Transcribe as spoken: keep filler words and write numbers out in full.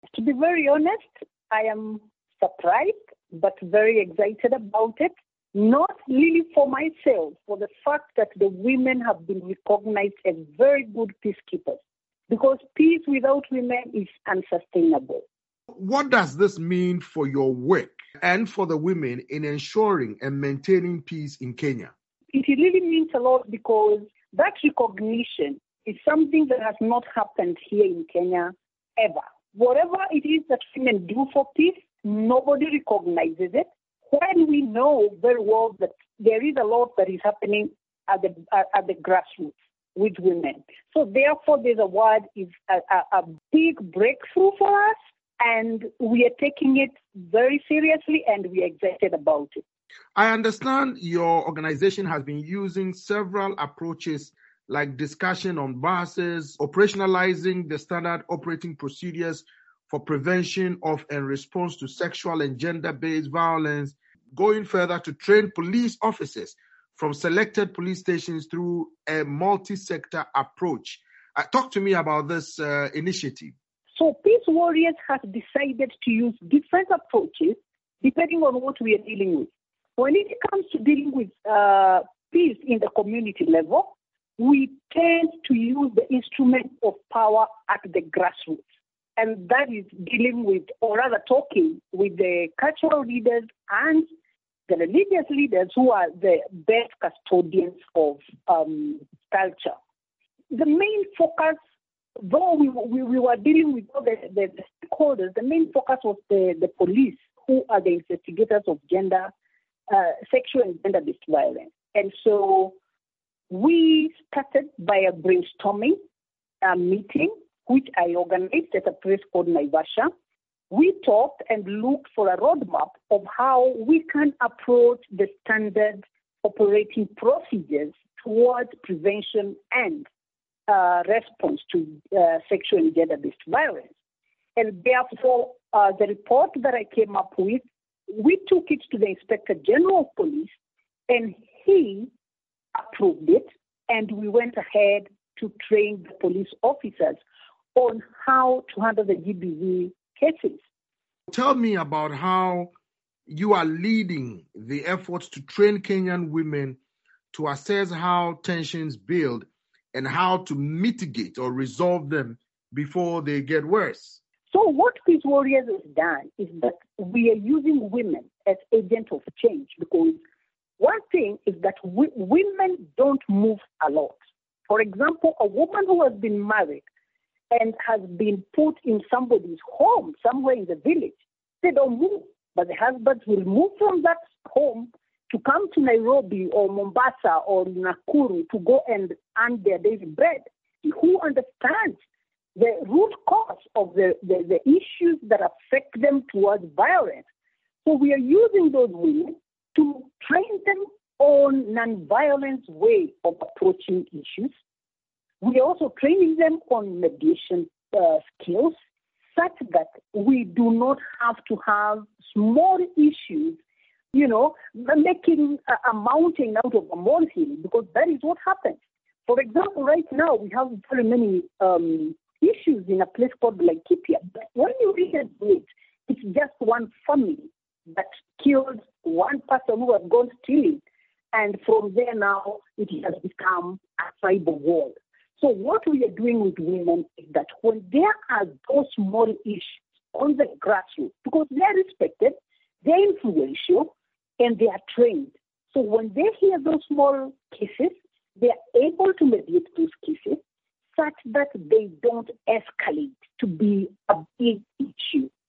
To be very honest, I am surprised, but very excited about it. Not really for myself, for the fact that the women have been recognized as very good peacekeepers. Because peace without women is unsustainable. What does this mean for your work and for the women in ensuring and maintaining peace in Kenya? It really means a lot because that recognition is something that has not happened here in Kenya ever. Whatever it is that women do for peace, nobody recognizes it. When we know very well that there is a lot that is happening at the at the grassroots with women. So therefore, there's a word is a, a, a big breakthrough for us, and we are taking it very seriously, and we are excited about it. I understand your organization has been using several approaches like discussion on biases, operationalizing the standard operating procedures for prevention of and response to sexual and gender-based violence, going further to train police officers from selected police stations through a multi-sector approach. Uh, talk to me about this uh, initiative. So Peace Warriors has decided to use different approaches depending on what we are dealing with. When it comes to dealing with uh, peace in the community level, we tend to use the instrument of power at the grassroots. And that is dealing with, or rather talking with the cultural leaders and the religious leaders who are the best custodians of um, culture. The main focus, though we, we, we were dealing with all the, the, the stakeholders, the main focus was the, the police, who are the investigators of gender, uh, sexual and gender-based violence. And so we started by a brainstorming uh, meeting, which I organized at a place called Naivasha. We talked and looked for a roadmap of how we can approach the standard operating procedures towards prevention and uh, response to uh, sexual and gender-based violence. And therefore, uh, the report that I came up with, we took it to the Inspector General of Police, and he approved it, and we went ahead to train the police officers on how to handle the G B V cases. Tell me about how you are leading the efforts to train Kenyan women to assess how tensions build and how to mitigate or resolve them before they get worse. So what Peace Warriors has done is that we are using women as agents of change, because one thing is that we, women don't move a lot. For example, a woman who has been married and has been put in somebody's home, somewhere in the village, they don't move. But the husbands will move from that home to come to Nairobi or Mombasa or Nakuru to go and earn their daily bread. Who understands the root cause of the, the, the issues that affect them towards violence? So we are using those women to train them on non-violence way of approaching issues. We are also training them on mediation uh, skills, such that we do not have to have small issues, you know, making a, a mountain out of a molehill, because that is what happens. For example, right now we have very many um, issues in a place called Laikipia. But when you read it, it's just one family that killed one person who had gone stealing. And from there now, it has become a cyber war. So what we are doing with women is that when there are those small issues on the grassroots, because they are respected, they're influential, and they are trained. So when they hear those small cases, they are able to mediate those cases such that they don't escalate to be a big issue.